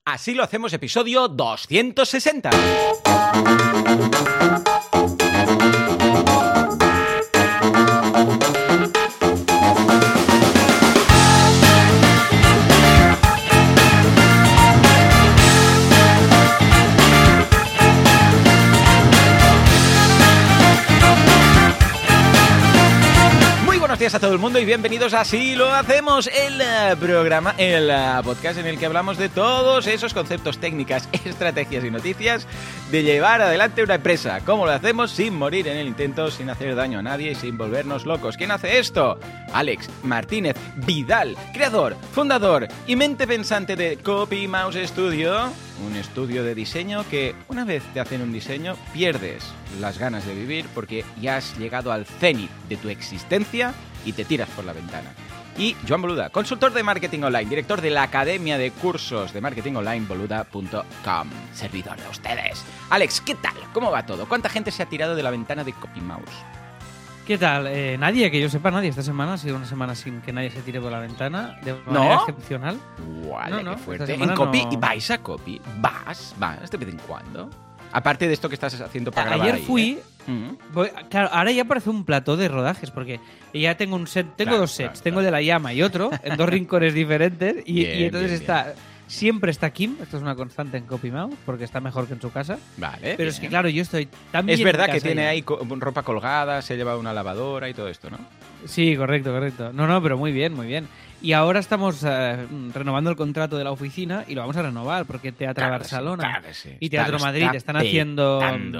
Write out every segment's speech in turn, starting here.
Así lo hacemos, episodio 260. Buenos días a todo el mundo y bienvenidos a Así lo hacemos, el programa, el podcast en el que hablamos de todos esos conceptos, técnicas, estrategias y noticias de llevar adelante una empresa. ¿Cómo lo hacemos? Sin morir en el intento, sin hacer daño a nadie y sin volvernos locos. ¿Quién hace esto? Alex Martínez Vidal, creador, fundador y mente pensante de Copy Mouse Studio, un estudio de diseño que una vez te hacen un diseño pierdes las ganas de vivir porque ya has llegado al cenit de tu existencia y te tiras por la ventana. Y Joan Boluda, consultor de marketing online, director de la academia de cursos de marketing online boluda.com, servidor de ustedes. Alex, ¿qué tal? ¿Cómo va todo? ¿Cuánta gente se ha tirado de la ventana de Copy Mouse? ¿Qué tal? Nadie, que yo sepa, nadie. Esta semana ha sido una semana sin que nadie se tire por la ventana de manera excepcional. Vale, qué fuerte. ¿En Copy? No. ¿Vais a Copy? ¿Vas de vez en cuando? Aparte de esto que estás haciendo para grabar Ayer ahí, fui... Claro, ahora ya parece un plató de rodajes, porque ya tengo un set, tengo dos sets. Tengo el de la llama y otro, en dos rincones diferentes. Y entonces está... Siempre está Kim, esto es una constante en Copy Mouse, porque está mejor que en su casa. Vale. Pero es que, claro, yo estoy tan bien Es verdad en que casa tiene ya. ahí ropa colgada, se lleva una lavadora y todo esto, ¿no? Sí, correcto. No, pero muy bien. Y ahora estamos renovando el contrato de la oficina y lo vamos a renovar, porque Teatro Barcelona y Teatro Madrid están haciendo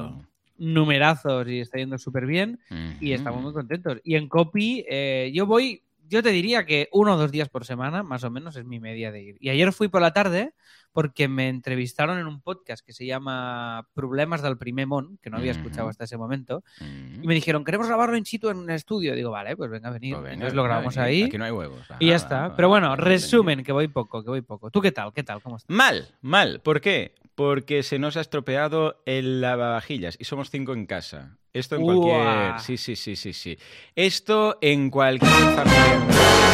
numerazos y está yendo súper bien y estamos muy contentos. Y en Copy yo te diría que 1 o 2 días por semana, más o menos, es mi media de ir. Y ayer fui por la tarde porque me entrevistaron en un podcast que se llama Problemas del Primer Món, que no había escuchado hasta ese momento, y me dijeron, queremos grabarlo in situ en un estudio. Digo, vale, pues venga a venir. Pues venga, entonces lo grabamos venga, ahí. Aquí no hay huevos. Y ya está. Pero bueno, resumen, que voy poco. ¿Tú qué tal? ¿Cómo estás? Mal. ¿Por qué? Porque se nos ha estropeado el lavavajillas y somos 5 en casa. Esto en cualquier... Sí. Esto en cualquier familia...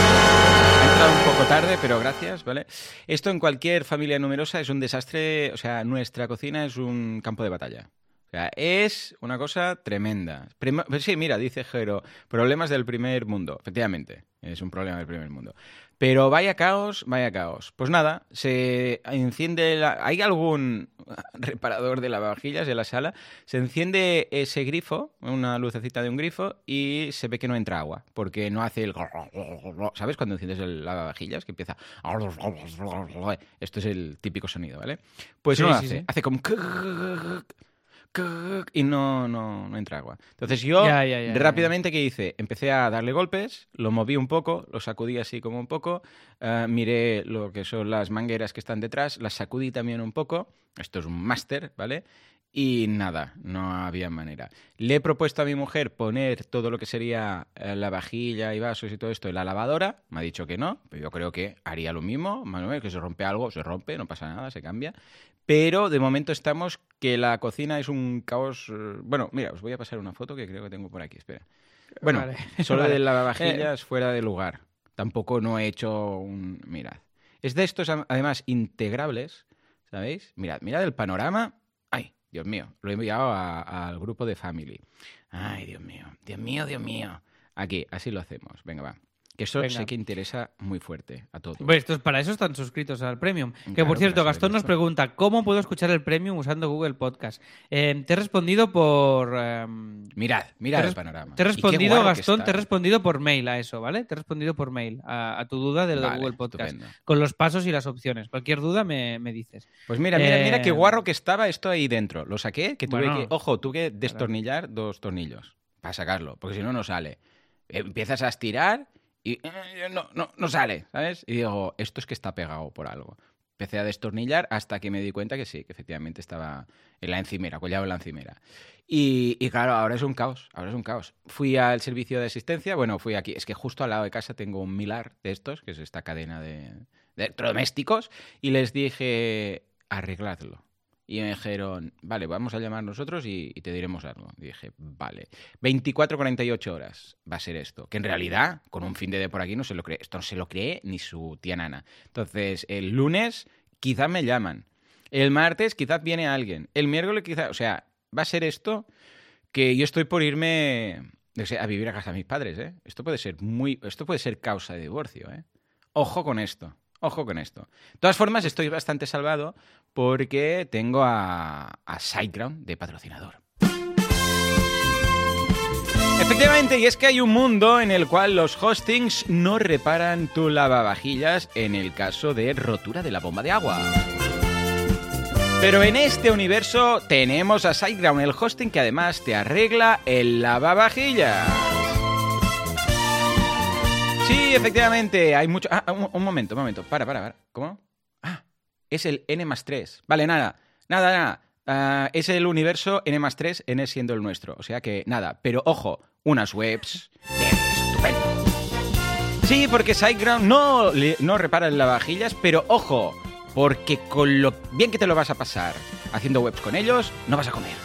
Ha entrado un poco tarde, pero gracias, ¿vale? Esto en cualquier familia numerosa es un desastre. O sea, nuestra cocina es un campo de batalla. O sea, es una cosa tremenda. Sí, mira, dice Jero, problemas del primer mundo. Efectivamente, es un problema del primer mundo. Pero vaya caos. Pues nada, se enciende... ¿Hay algún reparador de lavavajillas en la sala? Se enciende ese grifo, una lucecita de un grifo, y se ve que no entra agua, porque no hace el... ¿Sabes? Cuando enciendes el lavavajillas, que empieza... Esto es el típico sonido, ¿vale? Pues no lo hace. Sí. Hace como... y no entra agua. Entonces yo rápidamente, ¿qué hice? Empecé a darle golpes, lo moví un poco, lo sacudí así como un poco, miré lo que son las mangueras que están detrás, las sacudí también un poco. Esto es un máster, ¿vale? Y nada, no había manera. Le he propuesto a mi mujer poner todo lo que sería la vajilla y vasos y todo esto en la lavadora. Me ha dicho que no, pero yo creo que haría lo mismo. Manuel, que se rompe algo, se rompe, no pasa nada, se cambia. Pero de momento estamos que la cocina es un caos. Bueno, mira, os voy a pasar una foto que creo que tengo por aquí, espera. Bueno, Vale. solo de lavavajillas fuera de lugar. Tampoco no he hecho un... Mirad. Es de estos, además, integrables, ¿sabéis? Mirad el panorama. ¡Ay, Dios mío! Lo he enviado al grupo de Family. ¡Ay, Dios mío! Aquí, así lo hacemos. Venga, va. Que eso sé que interesa muy fuerte a todos. Pues para eso están suscritos al Premium. Que Claro, por cierto, para Gastón saber nos esto. pregunta, ¿cómo puedo escuchar el Premium usando Google Podcast? Te he respondido por... Mirad el panorama. Te he Y qué respondido, guarro que Gastón, está. te he respondido por mail a eso, ¿vale? Te he respondido por mail a tu duda de lo de Vale, Google Podcast. estupendo. Con los pasos y las opciones. Cualquier duda me dices. Pues mira qué guarro que estaba esto ahí dentro. Lo saqué, que tuve Bueno, tuve que destornillar 2 tornillos para sacarlo, porque si no, no sale. Empiezas a estirar y no sale, ¿sabes? Y digo, esto es que está pegado por algo. Empecé a destornillar hasta que me di cuenta que sí, que efectivamente estaba en la encimera, colgado en la encimera. Y claro, ahora es un caos. Fui al servicio de asistencia, fui aquí. Es que justo al lado de casa tengo un Milar de estos, que es esta cadena de electrodomésticos, y les dije, arregladlo. Y me dijeron, vale, vamos a llamar nosotros y te diremos algo. Y dije, vale, 24-48 horas va a ser esto. Que en realidad, con un fin de por aquí, no se lo cree. Esto no se lo cree ni su tía Nana. Entonces, el lunes quizás me llaman. El martes quizás viene alguien. El miércoles quizás... O sea, va a ser esto que yo estoy por irme a vivir a casa de mis padres, ¿eh? Esto puede ser causa de divorcio, ¿eh? Ojo con esto. De todas formas, estoy bastante salvado porque tengo a SiteGround de patrocinador. Efectivamente, y es que hay un mundo en el cual los hostings no reparan tu lavavajillas en el caso de rotura de la bomba de agua. Pero en este universo tenemos a SiteGround, el hosting que además te arregla el lavavajillas. Sí, efectivamente, hay mucho... un momento. Para. ¿Cómo? Es el N+3. Vale, nada. Es el universo N+3, N siendo el nuestro. O sea que nada. Pero ojo, unas webs estupendo. Sí, porque SiteGround no repara el lavavajillas, pero ojo, porque con lo bien que te lo vas a pasar haciendo webs con ellos, no vas a comer.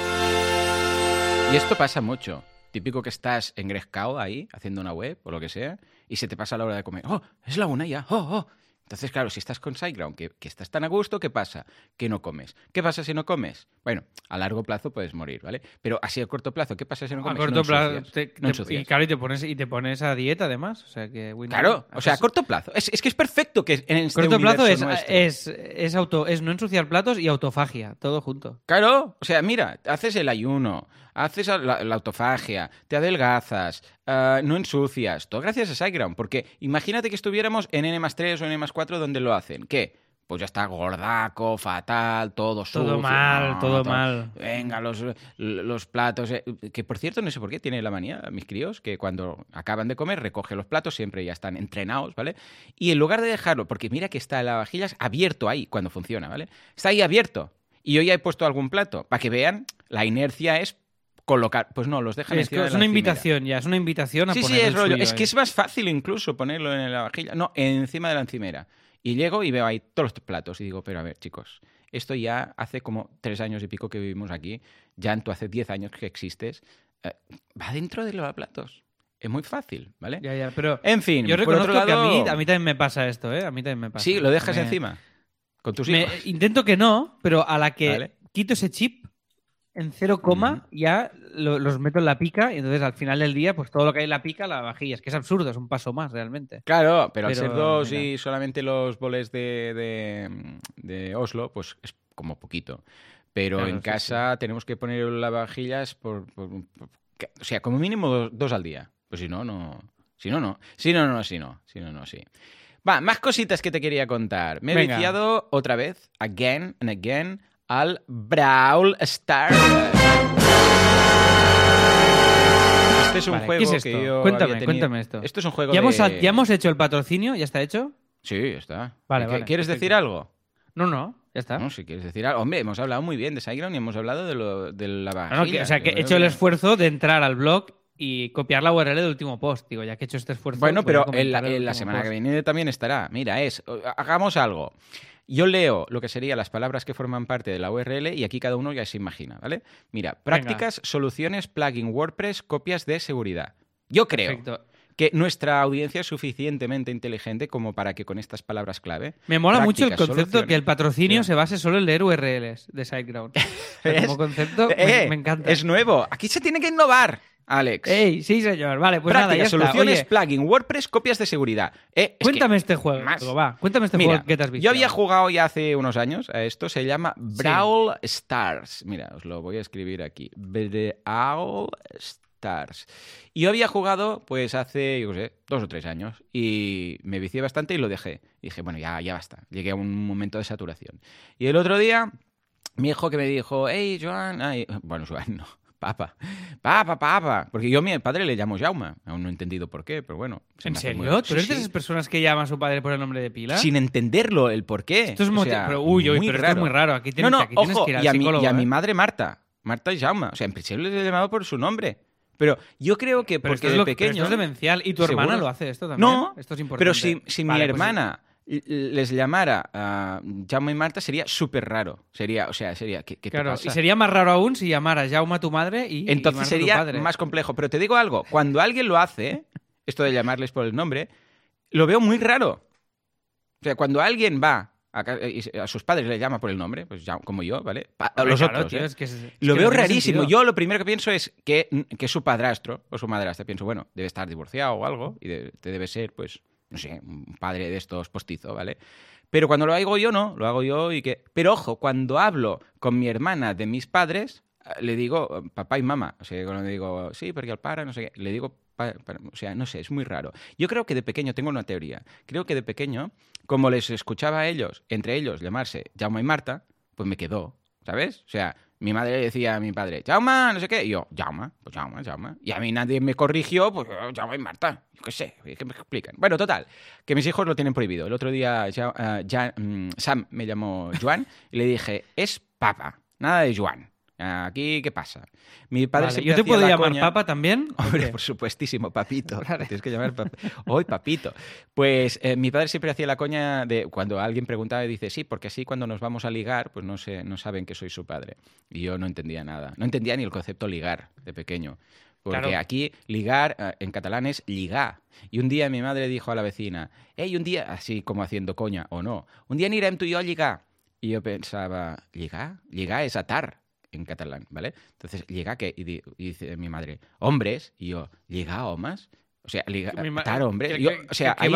Y esto pasa mucho. Típico que estás engrescado ahí, haciendo una web o lo que sea, y se te pasa la hora de comer. ¡Oh, es la una ya! ¡Oh! Entonces, claro, si estás con SiteGround, que estás tan a gusto, ¿qué pasa? Que no comes. ¿Qué pasa si no comes? Bueno, a largo plazo puedes morir, ¿vale? Pero así a corto plazo, ¿qué pasa si no comes? A corto plazo, no ensucias. Y claro, y te pones a dieta además. O sea que, claro, o sea, a corto plazo. Es que es perfecto que en este corto plazo es no ensuciar platos y autofagia, todo junto. Claro, o sea, mira, haces el ayuno, haces la autofagia, te adelgazas, no ensucias, todo gracias a SiteGround, porque imagínate que estuviéramos en N+3 o N+4 donde lo hacen. ¿Qué? Pues ya está gordaco, fatal, todo sucio. Todo mal. Venga, los platos... que por cierto, no sé por qué, tiene la manía mis críos, que cuando acaban de comer recogen los platos, siempre ya están entrenados, ¿vale? Y en lugar de dejarlo, porque mira que está el lavavajillas abierto ahí cuando funciona, ¿vale? Está ahí abierto. Y yo ya he puesto algún plato, para que vean, la inercia es colocar... Pues no, los dejan encima de la Es una invitación ya, es una invitación a poner Sí, es rollo. Suyo, es que es más fácil incluso ponerlo en la vajilla. No, encima de la encimera. Y llego y veo ahí todos los platos y digo, pero a ver, chicos, esto ya hace como 3 años y pico que vivimos aquí. Jan, tú hace 10 años que existes. Va dentro del lavaplatos. Es muy fácil, ¿vale? Ya, pero... En fin, yo reconozco por otro lado... que a mí también me pasa esto, ¿eh? A mí también me pasa. Sí, lo dejas encima. Con tus hijos. Intento que no, pero a la que ¿vale? Quito ese chip en 0, ya los meto en la pica y entonces al final del día pues todo lo que hay en la pica la vajilla. Es que es absurdo, es un paso más realmente. Claro, pero al ser 2 y solamente los boles de Oslo, pues es como poquito. Pero claro, en casa tenemos que poner las lavavajillas o sea, como mínimo 2 al día. Pues si no. Va, más cositas que te quería contar. Me he viciado otra vez, again and again, al Brawl Stars. Este es un juego ¿qué es esto? que yo Cuéntame esto. Esto es un juego ¿Ya hemos hecho el patrocinio? ¿Ya está hecho? Sí, ya está. Vale. ¿Quieres decir algo? No, ya está. No, si quieres decir algo. Hombre, hemos hablado muy bien de SiteGround y hemos hablado de la vajilla. O sea, que he hecho el esfuerzo de entrar al blog y copiar la URL del último post. Digo, ya que he hecho este esfuerzo... Bueno, pero en la semana que viene también estará. Mira, hagamos algo. Yo leo lo que serían las palabras que forman parte de la URL y aquí cada uno ya se imagina, ¿vale? Mira, prácticas, soluciones, plugin WordPress, copias de seguridad. Yo creo que nuestra audiencia es suficientemente inteligente como para que con estas palabras clave... Me mola mucho el concepto que el patrocinio se base solo en leer URLs de SiteGround. Como concepto me encanta. Es nuevo. Aquí se tiene que innovar. Alex. Sí, señor. Vale, pues práctica, nada, ya soluciones, está. Oye, plugin, WordPress, copias de seguridad. Cuéntame este juego. Cuéntame este juego que te has visto. Yo había jugado ya hace unos años a esto. Se llama Brawl Stars. Mira, os lo voy a escribir aquí. Brawl Stars. Y yo había jugado, pues hace, 2 o 3 años. Y me vicié bastante y lo dejé. Y dije, bueno, ya basta. Llegué a un momento de saturación. Y el otro día, mi hijo que me dijo, hey, Joan... Bueno, Joan no. Papa. Porque yo a mi padre le llamo Jaume. Aún no he entendido por qué, pero bueno. ¿En serio? ¿Tú eres de esas personas que llama a su padre por el nombre de pila? Sin entenderlo, el por qué. Esto es pero esto es muy raro. Aquí tienes que ir al psicólogo. Y a mi madre Marta. Marta y Jaume. O sea, en principio les he llamado por su nombre. Pero yo creo que porque de pequeño... Esto es demencial. ¿Y tu hermana lo hace esto también? No, esto es importante. Pero si mi hermana... les llamara a Jaume y Marta sería súper raro. Sería, ¿qué claro, te pasa? Y sería más raro aún si llamara Jaume a tu madre y entonces Marta sería a tu padre. Más complejo. Pero te digo algo, cuando alguien lo hace, esto de llamarles por el nombre, lo veo muy raro. O sea, cuando alguien va a sus padres le llama por el nombre, pues ya, como yo, ¿vale? A los claro, otros, tío, ¿eh? es que Lo que veo no tiene rarísimo. sentido. Yo lo primero que pienso es que es su padrastro o su madrastra. Pienso, bueno, debe estar divorciado o algo y debe ser, pues, no sé, un padre de estos postizo, ¿vale? Pero cuando lo hago yo, no, lo hago yo y que... Pero ojo, cuando hablo con mi hermana de mis padres, le digo papá y mamá. O sea, cuando le digo, sí, porque al para, no sé qué, le digo... O sea, no sé, es muy raro. Yo creo que de pequeño, tengo una teoría, creo que de pequeño, como les escuchaba a ellos, entre ellos, llamarse Jaume y Marta, pues me quedó, ¿sabes? O sea, mi madre le decía a mi padre, Jaume, no sé qué, y yo, Jaume, pues Jaume, Jaume. Y a mí nadie me corrigió, pues Jaume y Marta, yo qué sé, que me explican. Bueno, total, que mis hijos lo tienen prohibido. El otro día Sam me llamó Joan y le dije, es papa, nada de Joan. Aquí, ¿qué pasa? Mi padre Vale, siempre ¿yo te hacía puedo la llamar coña... papa también? Hombre, ¿O qué? por supuestísimo, papito. Vale. Tienes que llamar hoy papito. Pues mi padre siempre hacía la coña de cuando alguien preguntaba y dice, sí, porque así cuando nos vamos a ligar, pues no saben que soy su padre. Y yo no entendía nada. No entendía ni el concepto ligar de pequeño. Porque Claro. aquí ligar en catalán es ligar. Y un día mi madre dijo a la vecina, hey, un día, así como haciendo coña o no, un día anirem tú y yo a ligar. Y yo pensaba, ¿ligar? Ligar es atar en catalán, ¿vale? Entonces, llega que y dice mi madre, hombres, y yo, ¿llega hombres? O sea, atar hombres. Yo, o sea, ahí,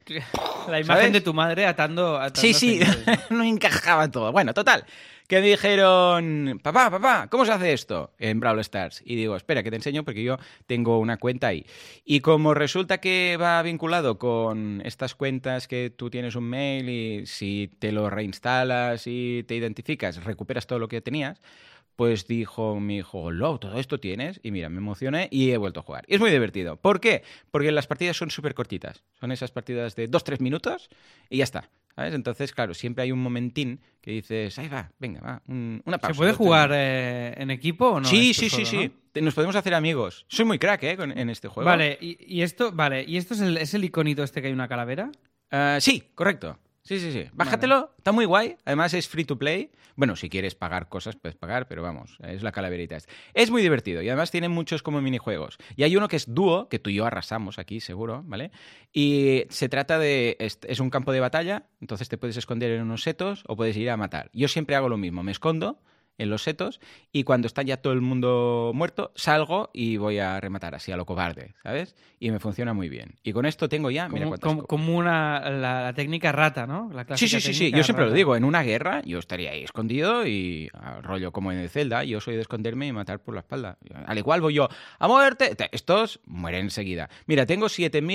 la imagen ¿sabes? de tu madre atando sí, señores, ¿no? no encajaba todo. Bueno, total, que me dijeron, papá, ¿cómo se hace esto en Brawl Stars? Y digo, espera, que te enseño porque yo tengo una cuenta ahí. Y como resulta que va vinculado con estas cuentas que tú tienes un mail y si te lo reinstalas y te identificas, recuperas todo lo que tenías, pues dijo mi hijo, lo, todo esto tienes. Y mira, me emocioné y he vuelto a jugar. Y es muy divertido. ¿Por qué? Porque las partidas son súper cortitas. Son esas partidas de 2-3 minutos y ya está. ¿Sabes? Entonces, claro, siempre hay un momentín que dices, ahí va, venga, va, una pausa. ¿Se puede jugar en equipo o no? Sí, Esto sí. solo, ¿no? Nos podemos hacer amigos. Soy muy crack, en este juego. Vale, y esto es el iconito este que hay una calavera. Sí, correcto. Sí. Bájatelo, vale. Está muy guay. Además es free to play. Bueno, si quieres pagar cosas, puedes pagar, pero vamos, es la calaverita esta. Es muy divertido y además tiene muchos como minijuegos. Y hay uno que es dúo, que tú y yo arrasamos aquí, seguro, ¿vale? Y se trata de... Es un campo de batalla, entonces te puedes esconder en unos setos o puedes ir a matar. Yo siempre hago lo mismo, me escondo en los setos y cuando está ya todo el mundo muerto, salgo y voy a rematar así a lo cobarde, ¿sabes? Y me funciona muy bien. Y con esto tengo ya... Mira como la técnica rata, ¿no? La clásica sí. Yo siempre lo digo, en una guerra yo estaría ahí escondido y rollo como en el Zelda, yo soy de esconderme y matar por la espalda. Al igual voy yo, ¡a muerte! Estos mueren enseguida. Mira, tengo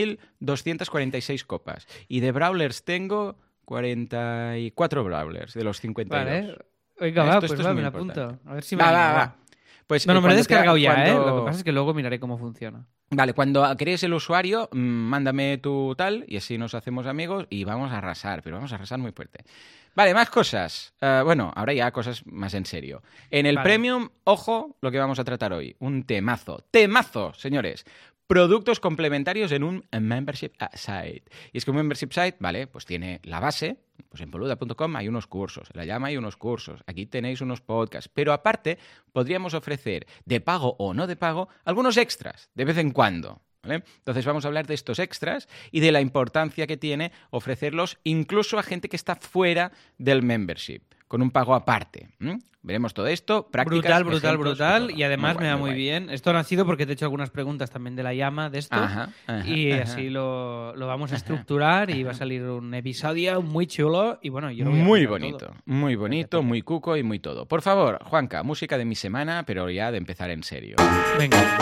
7.246 copas y de Brawlers tengo 44 Brawlers de los 52. Vale. Venga, pues me la apunto. A ver si me va. Pues, no, me lo he descargado ya, ¿eh? Lo que pasa es que luego miraré cómo funciona. Vale, cuando crees el usuario, mándame tu tal y así nos hacemos amigos y vamos a arrasar, pero vamos a arrasar muy fuerte. Vale, más cosas. Bueno, ahora ya cosas más en serio. En el Premium, ojo lo que vamos a tratar hoy. Un temazo. ¡Temazo, señores! Productos complementarios en un membership site. Y es que un membership site, vale, pues tiene la base, pues en boluda.com hay unos cursos, en La Llama hay unos cursos, aquí tenéis unos podcasts, pero aparte podríamos ofrecer, de pago o no de pago, algunos extras, de vez en cuando. ¿Vale? Entonces vamos a hablar de estos extras y de la importancia que tiene ofrecerlos incluso a gente que está fuera del membership, con un pago aparte. Veremos todo esto, prácticas, brutal. Y además me va muy bien. Esto no ha sido porque te he hecho algunas preguntas también de La Llama de esto. Y así lo vamos a estructurar y va a salir un episodio muy chulo. Y bueno, yo lo voy a muy bonito, muy cuco y muy todo. Por favor, Juanca, música de mi semana, pero ya de empezar en serio. Venga.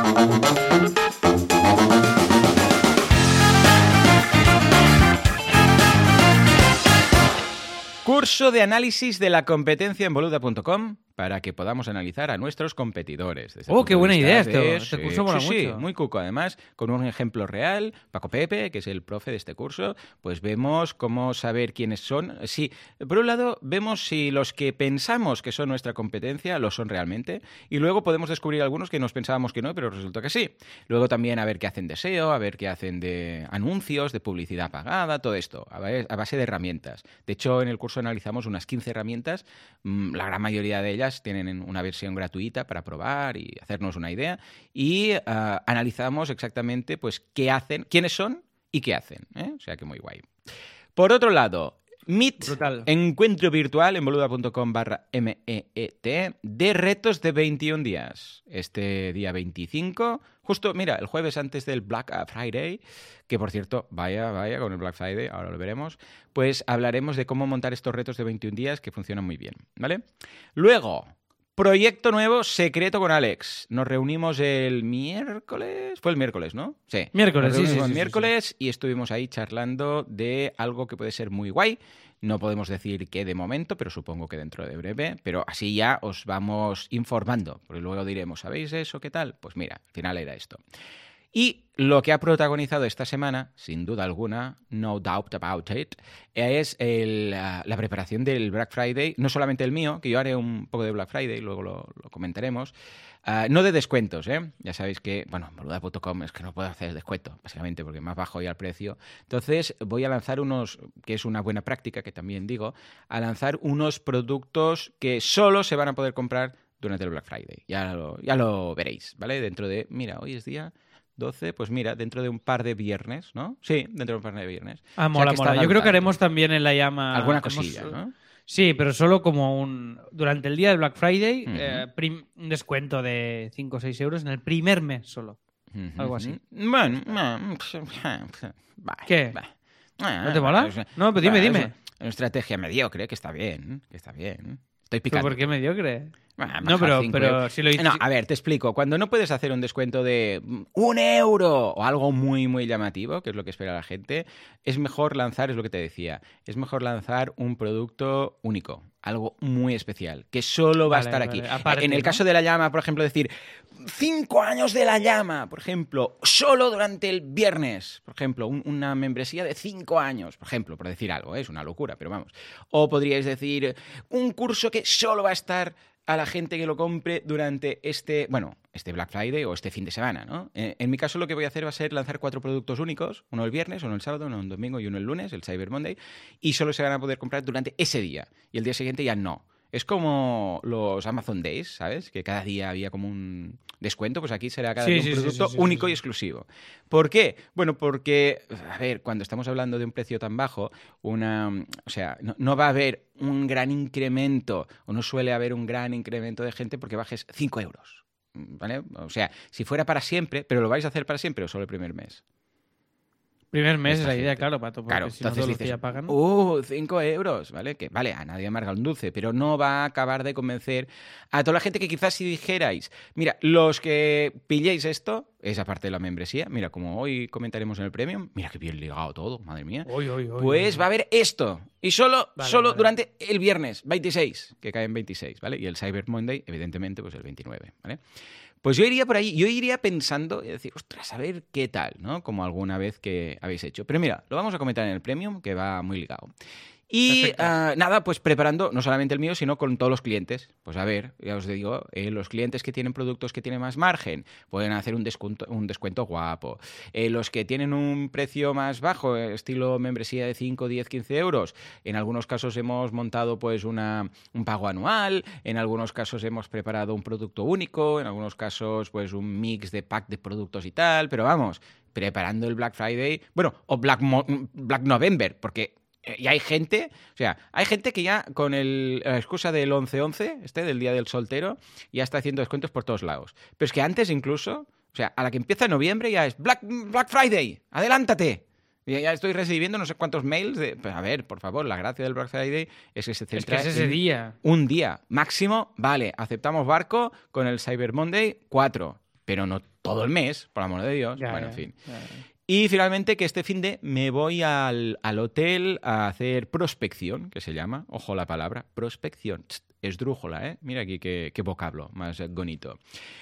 Curso de análisis de la competencia en boluda.com para que podamos analizar a nuestros competidores. ¡Qué buena idea esto! Este curso mola mucho. Sí, muy cuco. Además, con un ejemplo real, Paco Pepe, que es el profe de este curso, pues vemos cómo saber quiénes son. Sí, por un lado, vemos si los que pensamos que son nuestra competencia lo son realmente, y luego podemos descubrir algunos que nos pensábamos que no, pero resulta que sí. Luego también a ver qué hacen de SEO, a ver qué hacen de anuncios, de publicidad pagada, todo esto, a base de herramientas. De hecho, en el curso analizamos unas 15 herramientas, la gran mayoría de ellas tienen una versión gratuita para probar y hacernos una idea y analizamos exactamente pues qué hacen, quiénes son y qué hacen, ¿eh? O sea que muy guay. Por otro lado, Meet, brutal. Encuentro virtual en boluda.com/MEET de retos de 21 días. Este día 25, justo, mira, el jueves antes del Black Friday, que por cierto, vaya con el Black Friday, ahora lo veremos, pues hablaremos de cómo montar estos retos de 21 días que funcionan muy bien, ¿vale? Luego, proyecto nuevo secreto con Alex. Nos reunimos el miércoles. Fue el miércoles, ¿no? Sí. Miércoles, sí. Miércoles y estuvimos ahí charlando de algo que puede ser muy guay. No podemos decir qué de momento, pero supongo que dentro de breve. Pero así ya os vamos informando. Porque luego diremos, ¿sabéis eso? ¿Qué tal? Pues mira, al final era esto. Y lo que ha protagonizado esta semana, sin duda alguna, no doubt about it, es la preparación del Black Friday, no solamente el mío, que yo haré un poco de Black Friday, luego lo comentaremos, no de descuentos, ¿eh? Ya sabéis que, bueno, en boluda.com es que no puedo hacer descuento, básicamente porque más bajo ya el precio. Entonces voy a lanzar unos, que es una buena práctica, que también digo, a lanzar unos productos que solo se van a poder comprar durante el Black Friday. Ya lo veréis, ¿vale? Dentro de, mira, hoy es día 12, pues mira, dentro de un par de viernes, ¿no? Sí, dentro de un par de viernes. Mola. Yo creo que haremos también en la llama... Alguna cosilla, ¿no? Sí, pero solo como durante el día del Black Friday, un descuento de 5 o 6 euros en el primer mes solo. Algo así. Bueno, ¿qué? ¿No te mola? No, pero dime. Es una estrategia mediocre, que está bien. Estoy picando. ¿Por qué mediocre? No, pero si lo hice... No, a ver, te explico. Cuando no puedes hacer un descuento de 1 euro o algo muy, muy llamativo, que es lo que espera la gente, es mejor lanzar, es lo que te decía, es mejor lanzar un producto único, algo muy especial, que solo va a estar aquí. Aparte, en el caso de la llama, por ejemplo, decir 5 años de la llama, por ejemplo, solo durante el viernes, por ejemplo, una membresía de 5 años, por ejemplo, por decir algo, es una locura, pero vamos. O podríais decir un curso que solo va a estar a la gente que lo compre durante este Black Friday o este fin de semana, ¿no? En mi caso lo que voy a hacer va a ser lanzar 4 productos únicos, uno el viernes, uno el sábado, uno el domingo y uno el lunes, el Cyber Monday, y solo se van a poder comprar durante ese día. Y el día siguiente ya no. Es como los Amazon Days, ¿sabes? Que cada día había como un descuento, pues aquí será cada día un producto único y exclusivo. ¿Por qué? Bueno, porque, a ver, cuando estamos hablando de un precio tan bajo, no va a haber un gran incremento, o no suele haber un gran incremento de gente porque bajes 5 euros, ¿vale? O sea, si fuera para siempre, pero lo vais a hacer para siempre o solo el primer mes. Primer mes es la idea, claro, Pato, porque claro, si no todos dices, los que ya pagan... 5 euros, ¿vale? Que vale, a nadie amarga un dulce, pero no va a acabar de convencer a toda la gente que quizás si dijerais, mira, los que pilléis esto, esa parte de la membresía, mira, como hoy comentaremos en el Premium, mira qué bien ligado todo, madre mía, pues va a haber esto, y solo durante el viernes 26, que cae en 26, ¿vale? Y el Cyber Monday, evidentemente, pues el 29, ¿vale? Pues yo iría por ahí, yo iría pensando y decir, ostras, a ver qué tal, ¿no? Como alguna vez que habéis hecho. Pero mira, lo vamos a comentar en el Premium, que va muy ligado. Y nada, pues preparando no solamente el mío, sino con todos los clientes. Pues a ver, ya os digo, los clientes que tienen productos que tienen más margen pueden hacer un descuento guapo. Los que tienen un precio más bajo, estilo membresía de 5, 10, 15 euros, en algunos casos hemos montado pues un pago anual, en algunos casos hemos preparado un producto único, en algunos casos pues un mix de pack de productos y tal, pero vamos, preparando el Black Friday, bueno, o Black November, porque... Y hay gente que ya con la excusa del 11-11, del Día del Soltero, ya está haciendo descuentos por todos lados. Pero es que antes incluso, a la que empieza noviembre ya es Black Friday, adelántate. Ya estoy recibiendo no sé cuántos mails de... Pues a ver, por favor, la gracia del Black Friday es que se centra es ese día. Un día máximo, vale, aceptamos barco con el Cyber Monday 4, pero no todo el mes, por amor de Dios. En fin. Y finalmente que este finde me voy al hotel a hacer prospección, que se llama, ojo la palabra, prospección, esdrújula, ¿eh? Mira aquí qué vocablo más bonito.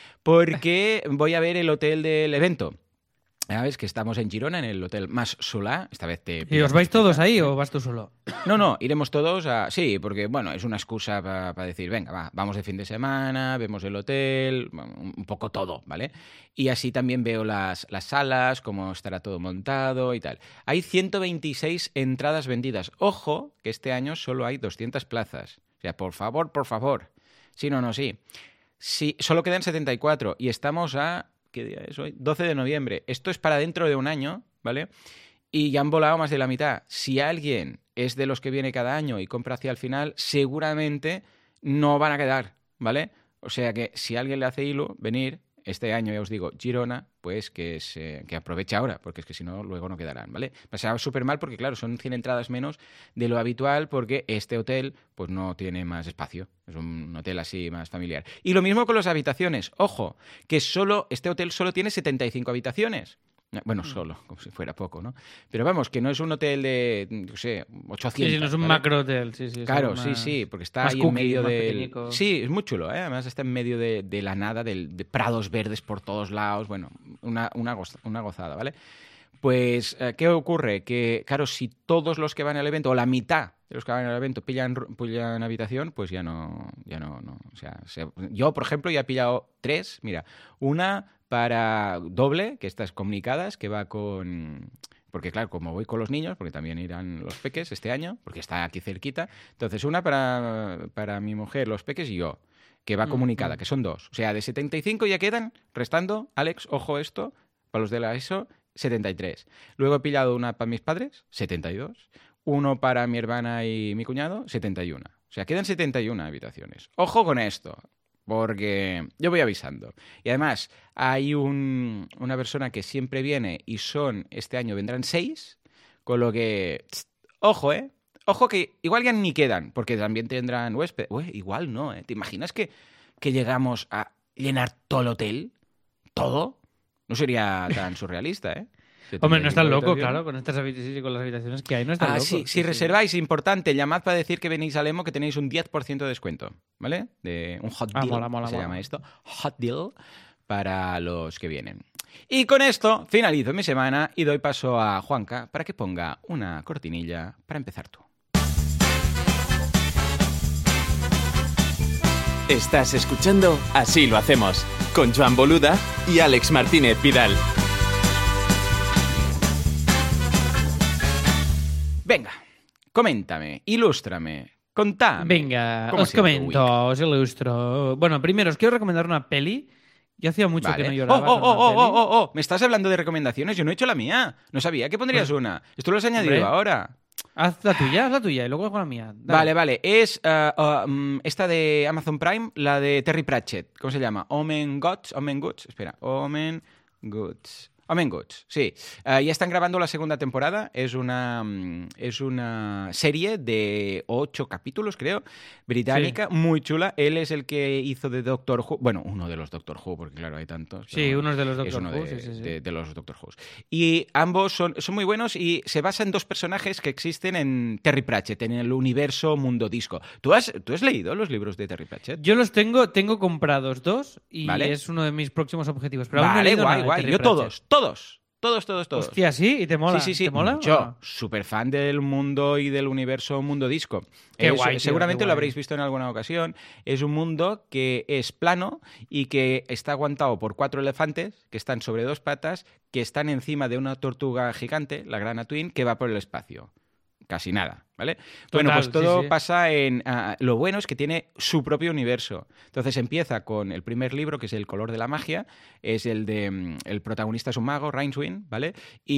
Porque voy a ver el hotel del evento. ¿Sabes? Que estamos en Girona, en el hotel Mas Solà. Esta vez ¿Y os vais todos ahí o vas tú solo? No, iremos todos sí, porque bueno, es una excusa para decir, venga, vamos de fin de semana, vemos el hotel, un poco todo, ¿vale? Y así también veo las salas, cómo estará todo montado y tal. Hay 126 entradas vendidas. Ojo, que este año solo hay 200 plazas. O sea, por favor. Sí, sí. Sí, solo quedan 74 y estamos a... ¿Qué día es hoy? 12 de noviembre. Esto es para dentro de un año, ¿vale? Y ya han volado más de la mitad. Si alguien es de los que viene cada año y compra hacia el final, seguramente no van a quedar, ¿vale? O sea que si alguien le hace hilo venir este año, ya os digo, Girona, pues que aproveche ahora, porque es que si no, luego no quedarán, ¿vale? Pasaba súper mal porque, claro, son 100 entradas menos de lo habitual porque este hotel, pues no tiene más espacio. Es un hotel así más familiar. Y lo mismo con las habitaciones. Ojo, que este hotel solo tiene 75 habitaciones. Bueno, solo, como si fuera poco, ¿no? Pero vamos, que no es un hotel de, no sé, 800. Sí, no es un macro hotel, sí. Claro, sí, porque está ahí en medio del... Sí, es muy chulo, ¿eh? Además está en medio de la nada, de prados verdes por todos lados. Bueno, una gozada, ¿vale? Pues, ¿qué ocurre? Que, claro, si todos los que van al evento, o la mitad de los que van al evento pillan habitación, pues ya no. O sea, yo, por ejemplo, ya he pillado 3. Mira, una para doble, que estas comunicadas, que va con... Porque, claro, como voy con los niños, porque también irán los peques este año, porque está aquí cerquita. Entonces, una para mi mujer, los peques y yo, que va comunicada, que son 2. O sea, de 75 ya quedan, restando, Alex, ojo esto, para los de la ESO, 73. Luego he pillado una para mis padres, 72. Uno para mi hermana y mi cuñado, 71. O sea, quedan 71 habitaciones. Ojo con esto, porque yo voy avisando. Y además, hay una persona que siempre viene y este año vendrán 6, con lo que... Ojo, ¿eh? Ojo que igual ya ni quedan, porque también tendrán huéspedes. Igual no, ¿eh? ¿Te imaginas que llegamos a llenar todo el hotel? ¿Todo? No sería tan surrealista, ¿eh? Hombre, no estás loco, claro, con estas habitaciones y con las habitaciones que hay, no estás loco. Sí, si reserváis, importante, llamad para decir que venís al Emo, que tenéis un 10% de descuento, ¿vale? De un hot deal, mola, llama esto, hot deal, para los que vienen. Y con esto finalizo mi semana y doy paso a Juanca para que ponga una cortinilla para empezar tú. Estás escuchando Así lo hacemos, con Joan Boluda y Alex Martínez Vidal. Venga, coméntame, ilústrame, contame. Venga, os comento, os ilustro. Bueno, primero os quiero recomendar una peli. Yo hacía mucho que no lloraba. ¡Oh! ¿Me estás hablando de recomendaciones? Yo no he hecho la mía. No sabía que pondrías una. Esto lo has añadido ahora. Haz la tuya y luego hago la mía. Dale. Vale. Es esta de Amazon Prime, la de Terry Pratchett. ¿Cómo se llama? Omen Goods. Espera, Omen Goods. Omen Goods, sí. Ya están grabando la segunda temporada. Es una serie de 8 capítulos, creo, británica, muy chula. Él es el que hizo de Doctor Who. Bueno, uno de los Doctor Who, porque claro, hay tantos. Sí, uno de los Doctor Who. De los Doctor Who. Y ambos son muy buenos y se basa en 2 personajes que existen en Terry Pratchett, en el universo Mundo Disco. ¿Tú has leído los libros de Terry Pratchett? Yo los tengo comprados 2 y ¿vale? Es uno de mis próximos objetivos. Pero vale, guay. Yo todos. Hostia, ¿sí? ¿Y te mola? Sí. ¿Te mola? Yo, súper fan del mundo y del universo Mundo Disco. Qué guay, seguramente qué guay. Lo habréis visto en alguna ocasión. Es un mundo que es plano y que está aguantado por 4 elefantes que están sobre 2 patas, que están encima de una tortuga gigante, la Grana Twin, que va por el espacio. Casi nada, ¿vale? Total, bueno, pues todo sí. pasa en... lo bueno es que tiene su propio universo. Entonces empieza con el primer libro, que es El color de la magia. Es el de... el protagonista es un mago, Rincewind, ¿vale?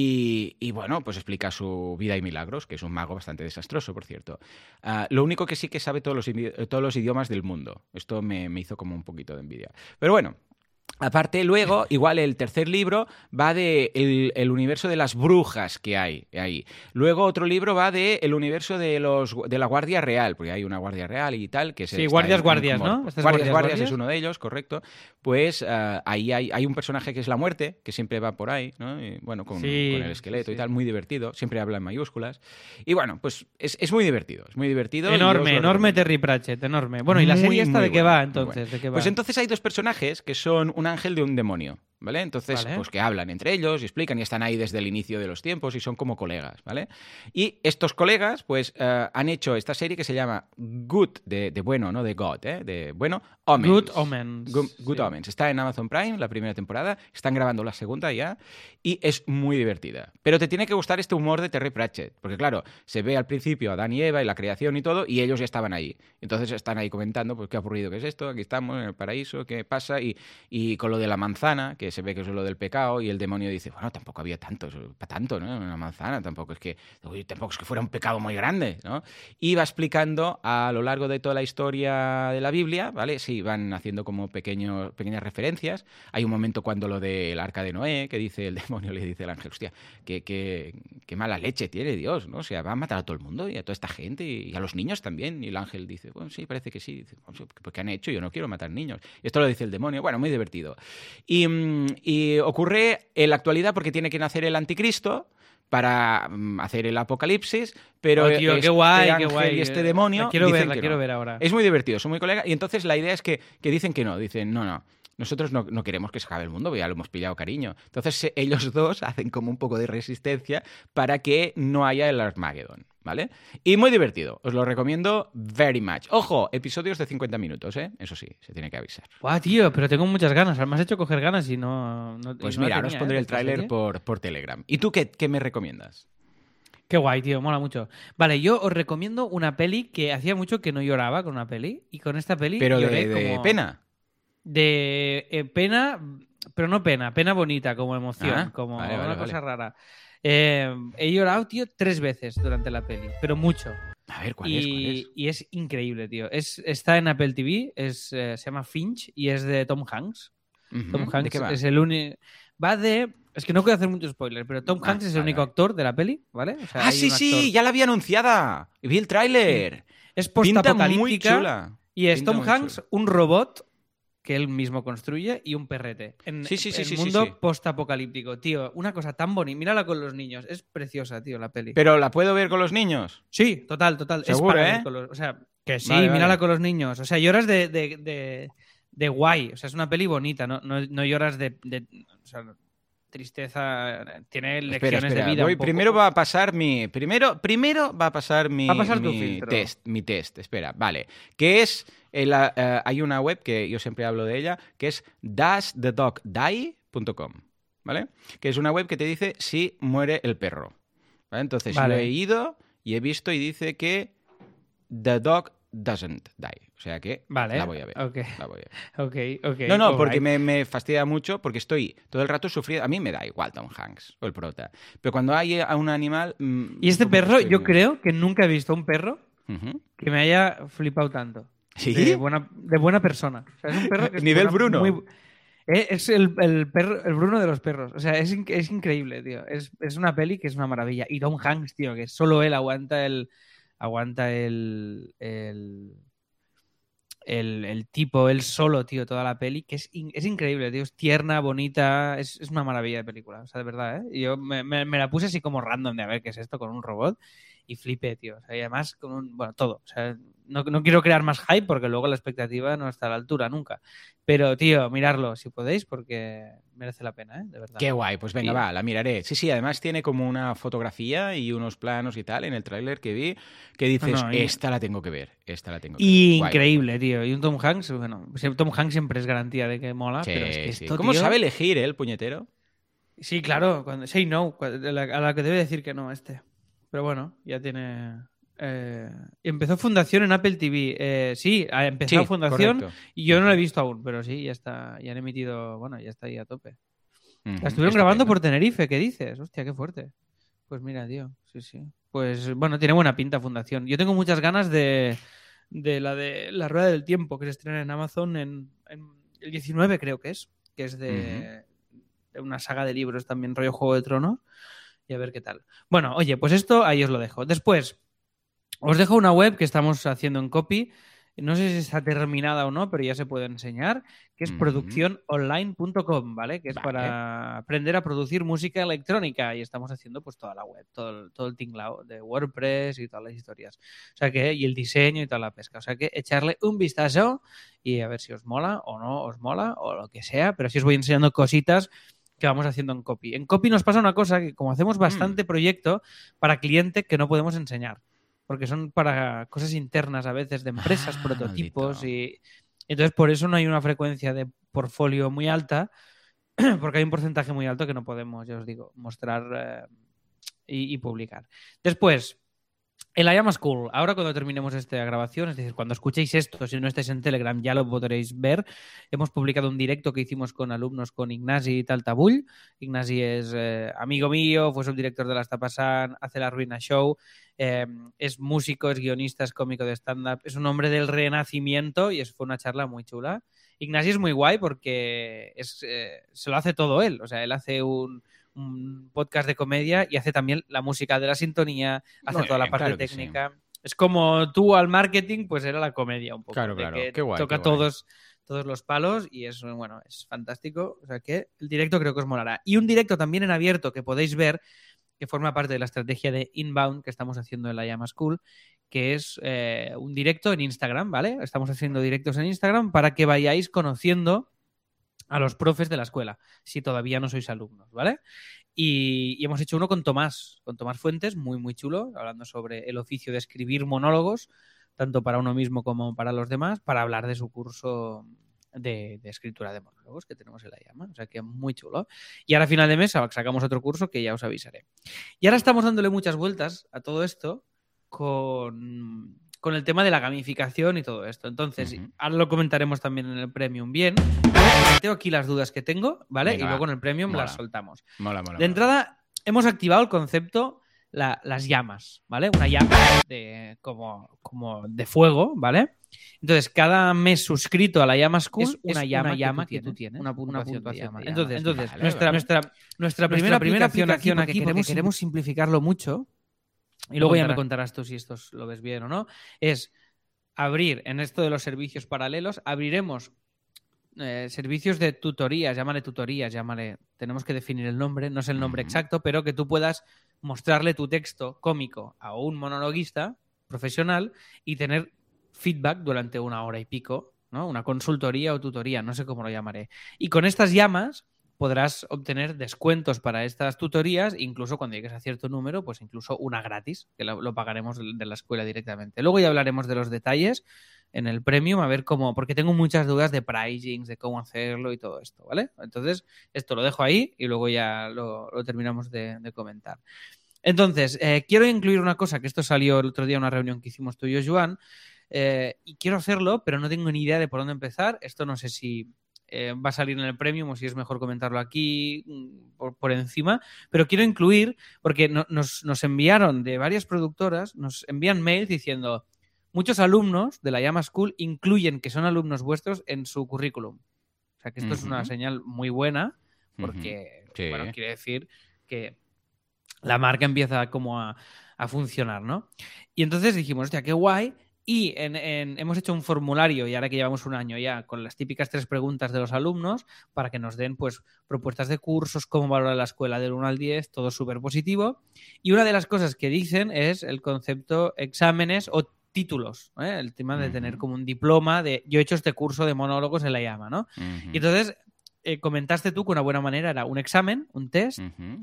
Y bueno, pues explica su vida y milagros, que es un mago bastante desastroso, por cierto. Lo único que sí que sabe todos los idiomas del mundo. Esto me hizo como un poquito de envidia. Pero bueno... Aparte, luego, igual el tercer libro va de el universo de las brujas que hay ahí. Luego otro libro va de el universo de la Guardia Real, porque hay una Guardia Real y tal. Que sí, guardias, ¿no? Guardias es uno de ellos, correcto. Pues ahí hay un personaje que es la muerte, que siempre va por ahí, ¿no? Y, bueno, con el esqueleto y tal, muy divertido. Siempre habla en mayúsculas. Y bueno, pues es muy divertido. Es muy divertido. Enorme Terry Pratchett, enorme. Bueno, ¿y la serie esta de qué va, entonces? ¿De qué va? Pues entonces hay 2 personajes que son un ángel de un demonio, ¿vale? Entonces, pues que hablan entre ellos y explican y están ahí desde el inicio de los tiempos y son como colegas, ¿vale? Y estos colegas, pues, han hecho esta serie que se llama Good, de bueno, no de God, ¿eh? De bueno, Omens. Good Omens. Good Omens. Está en Amazon Prime, la primera temporada. Están grabando la segunda ya y es muy divertida. Pero te tiene que gustar este humor de Terry Pratchett, porque claro, se ve al principio a Adán y Eva y la creación y todo, y ellos ya estaban ahí. Entonces están ahí comentando, pues, qué aburrido que es esto, aquí estamos en el paraíso, qué pasa, y con lo de la manzana, que se ve que es lo del pecado, y el demonio dice, bueno, tampoco había tanto, para tanto, ¿no? Una manzana, tampoco es que fuera un pecado muy grande, ¿no? Y va explicando a lo largo de toda la historia de la Biblia, ¿vale? Sí, van haciendo como pequeñas referencias. Hay un momento cuando lo del arca de Noé, que dice el demonio, le dice al ángel, hostia, qué mala leche tiene Dios, ¿no? O sea, va a matar a todo el mundo y a toda esta gente y a los niños también. Y el ángel dice, bueno, sí, parece que sí. Dice, ¿pues qué han hecho? Yo no quiero matar niños. Y esto lo dice el demonio. Bueno, muy divertido. Y ocurre en la actualidad porque tiene que nacer el anticristo para hacer el apocalipsis, pero tío, qué guay, ángel qué guay. y este demonio La quiero dicen que no. ver ahora. Es muy divertido, son muy colegas, y entonces la idea es que dicen que no, dicen no. Nosotros no queremos que se acabe el mundo, ya lo hemos pillado cariño. Entonces ellos dos hacen como un poco de resistencia para que no haya el Armageddon, ¿vale? Y muy divertido, os lo recomiendo very much. Ojo, episodios de 50 minutos, ¿eh? Eso sí, se tiene que avisar. Guau, tío, pero tengo muchas ganas. Me has hecho coger ganas y no Pues y no mira, la ahora os tenía, pondré el esta tráiler serie. por Telegram. ¿Y tú qué me recomiendas? Qué guay, tío, mola mucho. Vale, yo os recomiendo una peli que hacía mucho que no lloraba con una peli, y con esta peli Pero lloré de como... pena. De pena, pero no pena bonita, como emoción, como vale, una cosa rara. He llorado, tío, 3 veces durante la peli, pero mucho. A ver, ¿cuál es? Y es increíble, tío. Está en Apple TV, se llama Finch y es de Tom Hanks. Tom Hanks ¿De qué va? es el único... Va de... Es que no quiero hacer mucho spoiler, pero Tom Hanks es el único actor de la peli, ¿vale? O sea, hay Sí, un actor... ya la había anunciada. Vi el tráiler. Es Pinta muy postapocalíptica chula. y es Pinta Tom muy Hanks, chula. un robot que él mismo construye y un perrete. En Sí, el mundo sí. postapocalíptico. Tío, una cosa tan bonita. Mírala con los niños. Es preciosa, tío, la peli. Pero ¿la puedo ver con los niños? Sí, total. Seguro, es para ¿eh? ver con los... O sea, que sí, Vale. mírala con los niños. O sea, lloras de guay. O sea, es una peli bonita. No lloras de o sea, tristeza. Tiene lecciones de vida. Primero va a pasar mi... Primero va a pasar mi... Va a pasar tu mi filtro. Mi test. Espera, vale. Que es... hay una web que yo siempre hablo de ella, que es doesthedogdie.com, ¿vale? Que es una web que te dice si muere el perro, ¿vale? Entonces, Vale. lo he ido y he visto y dice que the dog doesn't die. O sea que Vale. la voy a ver. Ok. La voy a ver. Ok. No, porque alright. me fastidia mucho, porque estoy todo el rato sufriendo. A mí me da igual Tom Hanks o el prota. Pero cuando hay a un animal... Y este como que perro, estoy- yo creo que nunca he visto un perro Ujú. que me haya flipado tanto. ¿Sí? De buena persona. O sea, es un perro que es Nivel Bruno. Es el perro, el Bruno de los perros. O sea, es increíble, tío. Es una peli que es una maravilla. Y Tom Hanks, tío, que solo él aguanta el tipo, él solo, tío, toda la peli, que es increíble, tío. Es tierna, bonita, es una maravilla de película. O sea, de verdad, ¿eh? Y yo me la puse así como random de a ver qué es esto con un robot. Y flipé, tío. O sea, y además con todo. O sea, no quiero crear más hype porque luego la expectativa no está a la altura nunca. Pero, tío, mirarlo si podéis porque merece la pena, ¿eh? De verdad. Qué guay, pues venga, Sí. va, la miraré. Sí, además tiene como una fotografía y unos planos y tal en el tráiler que vi que dices, esta la tengo que ver, Guay. Increíble, tío. Y un Tom Hanks, bueno, Tom Hanks siempre es garantía de que mola, Sí, pero es que sí. esto, ¿Cómo tío... sabe elegir, el puñetero? Sí, claro, say no, a la que debe decir que no, este. Pero bueno, ya tiene... empezó Fundación en Apple TV. Sí, ha empezado Sí, Fundación correcto. y yo no la he visto aún, pero sí, ya está, ya han emitido, bueno, ya está ahí a tope. Ujú, La estuvieron grabando estupendo. por Tenerife, ¿qué dices? Hostia, qué fuerte. Pues mira, tío, sí. Pues bueno, tiene buena pinta Fundación. Yo tengo muchas ganas de La Rueda del Tiempo, que se estrena en Amazon en el 19, creo que es de una saga de libros también, rollo Juego de Tronos. Y a ver qué tal. Bueno, oye, pues esto ahí os lo dejo. Después, os dejo una web que estamos haciendo en Copy. No sé si está terminada o no, pero ya se puede enseñar, que es producciononline.com, ¿vale? Que es para aprender a producir música electrónica y estamos haciendo pues toda la web, todo el tinglao de WordPress y todas las historias. O sea que, y el diseño y toda la pesca. O sea que echarle un vistazo y a ver si os mola o no os mola o lo que sea, pero sí os voy enseñando cositas que vamos haciendo en Copy. En Copy nos pasa una cosa que como hacemos bastante proyecto para cliente que no podemos enseñar. Porque son para cosas internas a veces de empresas, prototipos maldito. y entonces por eso no hay una frecuencia de portfolio muy alta porque hay un porcentaje muy alto que no podemos, ya os digo, mostrar y publicar. Después, En la Llama School, ahora cuando terminemos esta grabación, es decir, cuando escuchéis esto, si no estáis en Telegram, ya lo podréis ver. Hemos publicado un directo que hicimos con alumnos, con Ignasi Taltabull. Ignasi es amigo mío, fue subdirector de la Estapasan, hace la Ruina Show, es músico, es guionista, es cómico de stand-up, es un hombre del renacimiento y fue una charla muy chula. Ignasi es muy guay porque se lo hace todo él, o sea, él hace un podcast de comedia y hace también la música de la sintonía, hace toda la parte técnica. Sí. Es como tú al marketing, pues era la comedia un poco. Claro. Qué guay, toca todos los palos y es fantástico. O sea que el directo creo que os molará. Y un directo también en abierto que podéis ver, que forma parte de la estrategia de Inbound que estamos haciendo en la Llama School, que es un directo en Instagram, ¿vale? Estamos haciendo directos en Instagram para que vayáis conociendo a los profes de la escuela, si todavía no sois alumnos, ¿vale? Y hemos hecho uno con Tomás Fuentes, muy, muy chulo, hablando sobre el oficio de escribir monólogos, tanto para uno mismo como para los demás, para hablar de su curso de escritura de monólogos que tenemos en la Llama. O sea que muy chulo. Y ahora a final de mes sacamos otro curso que ya os avisaré. Y ahora estamos dándole muchas vueltas a todo esto con el tema de la gamificación y todo esto. Entonces, ahora lo comentaremos también en el Premium bien. Tengo aquí las dudas que tengo, ¿vale? Venga, y luego en el Premium las soltamos. Mola. De entrada, hemos activado el concepto las llamas, ¿vale? Una llama como de fuego, ¿vale? Entonces, cada mes suscrito a la Llama School es una llama que tú tienes. Una puntuación de llama. Entonces vale, nuestra primera aplicación aquí, porque queremos simplificarlo mucho, y luego ya me contarás tú si esto lo ves bien o no, es abrir en esto de los servicios paralelos, abriremos servicios de tutorías, tenemos que definir el nombre, no es el nombre exacto, pero que tú puedas mostrarle tu texto cómico a un monologuista profesional y tener feedback durante 1 hora y pico, ¿no? Una consultoría o tutoría, no sé cómo lo llamaré. Y con estas llamas podrás obtener descuentos para estas tutorías, incluso cuando llegues a cierto número, pues incluso una gratis, que lo pagaremos de la escuela directamente. Luego ya hablaremos de los detalles en el Premium, a ver cómo, porque tengo muchas dudas de pricings, de cómo hacerlo y todo esto, ¿vale? Entonces, esto lo dejo ahí y luego ya lo terminamos de comentar. Entonces, quiero incluir una cosa, que esto salió el otro día en una reunión que hicimos tú y yo, Joan, y quiero hacerlo, pero no tengo ni idea de por dónde empezar. Esto no sé si va a salir en el Premium o si es mejor comentarlo aquí por encima, pero quiero incluir, porque nos enviaron de varias productoras, nos envían mails diciendo: muchos alumnos de la Llama School incluyen que son alumnos vuestros en su currículum. O sea que esto es una señal muy buena, porque bueno, quiere decir que la marca empieza como a funcionar, ¿no? Y entonces dijimos, hostia, qué guay. Y hemos hecho un formulario, y ahora que llevamos 1 año ya, con las típicas 3 preguntas de los alumnos, para que nos den pues propuestas de cursos, cómo valorar la escuela del 1 al 10, todo súper positivo. Y una de las cosas que dicen es el concepto exámenes o títulos, ¿eh? El tema de tener como un diploma de yo he hecho este curso de monólogos en la Llama, ¿no? Y entonces comentaste tú que una buena manera era un examen, un test,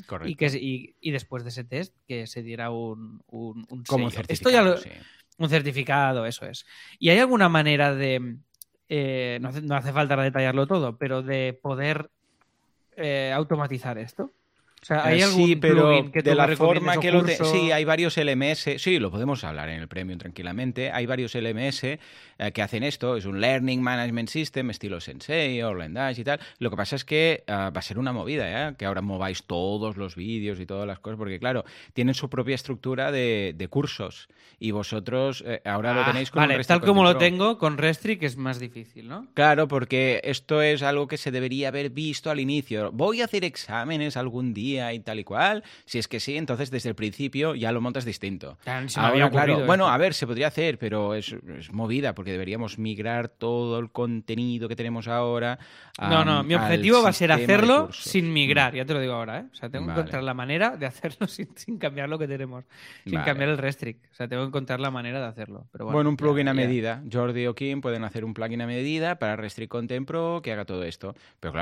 y después de ese test que se diera un como sello. certificado, esto ya un certificado, eso es. ¿Y hay alguna manera de, no hace falta detallarlo todo, pero de poder automatizar esto? O sea, ¿hay algún plugin que de la forma que lo sí, hay varios LMS, sí, lo podemos hablar en el Premium tranquilamente. Hay varios LMS que hacen esto, es un Learning Management System estilo Sensei o Lendash y tal. Lo que pasa es que va a ser una movida, que ahora mováis todos los vídeos y todas las cosas, porque claro, tienen su propia estructura de cursos y vosotros ahora lo tenéis con Restrict, tal como lo tengo con Restrict es más difícil, ¿no? Claro, porque esto es algo que se debería haber visto al inicio. Voy a hacer exámenes algún día y tal y cual. Si es que sí, entonces desde el principio ya lo montas distinto. Ahora, claro, bueno, a ver, se podría hacer, pero es movida, porque deberíamos migrar todo el contenido que tenemos ahora. No, mi objetivo va a ser hacerlo sin migrar, ya te lo digo ahora, ¿eh? O sea, tengo que encontrar la manera de hacerlo sin cambiar lo que tenemos, sin cambiar el Restrict. O sea, tengo que encontrar la manera de hacerlo. Pero bueno, un plugin a medida. Jordi o Kim pueden hacer un plugin a medida para Restrict Content Pro que haga todo esto. Pero claro,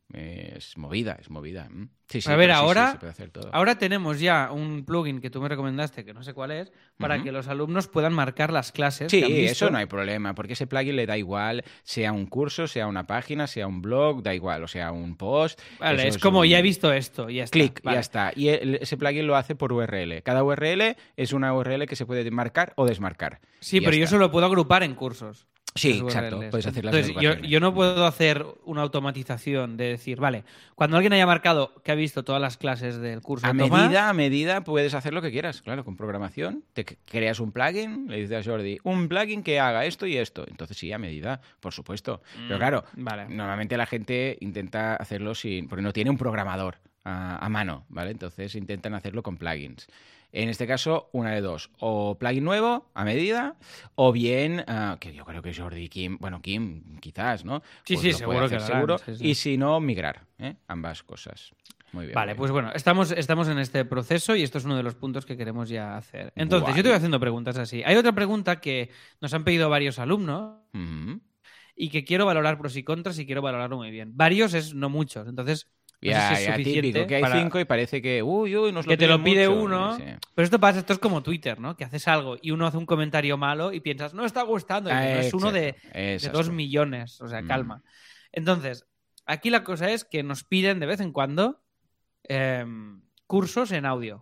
Es movida. Sí, a ver, sí, ahora, sí, se puede hacer todo. Ahora tenemos ya un plugin que tú me recomendaste, que no sé cuál es, para que los alumnos puedan marcar las clases. Sí, que han visto. eso no hay problema, porque ese plugin le da igual, sea un curso, sea una página, sea un blog, da igual, o sea, un post. Vale, es como ya he visto esto, ya está. Clic, vale. ya está. Y ese plugin lo hace por URL. Cada URL es una URL que se puede marcar o desmarcar. Sí, pero yo eso lo puedo agrupar en cursos. Sí, exacto. Puedes hacer las Entonces, yo no puedo hacer una automatización de decir, vale, cuando alguien haya marcado que ha visto todas las clases del curso a medida puedes hacer lo que quieras, claro, con programación. Te creas un plugin, le dices a Jordi, un plugin que haga esto y esto. Entonces sí, a medida, por supuesto. Pero claro, normalmente la gente intenta hacerlo porque no tiene un programador a mano, ¿vale? Entonces intentan hacerlo con plugins. En este caso, una de dos. O plugin nuevo, a medida, o bien, que yo creo que Jordi, Kim quizás, ¿no? Sí, pues sí, seguro que seguro. Sí. Y si no, migrar, ambas cosas. Muy bien. Vale, pues bueno, estamos en este proceso y esto es uno de los puntos que queremos ya hacer. Entonces, yo te voy haciendo preguntas así. Hay otra pregunta que nos han pedido varios alumnos y que quiero valorar pros y contras y quiero valorarlo muy bien. Varios es no muchos, entonces... Ya, típico, que hay 5 y parece que nos lo que te lo pide mucho. uno. Sí. Pero esto es como Twitter, ¿no? Que haces algo y uno hace un comentario malo y piensas, no está gustando. Y no es uno de 2 millones. O sea, calma. Entonces, aquí la cosa es que nos piden de vez en cuando cursos en audio.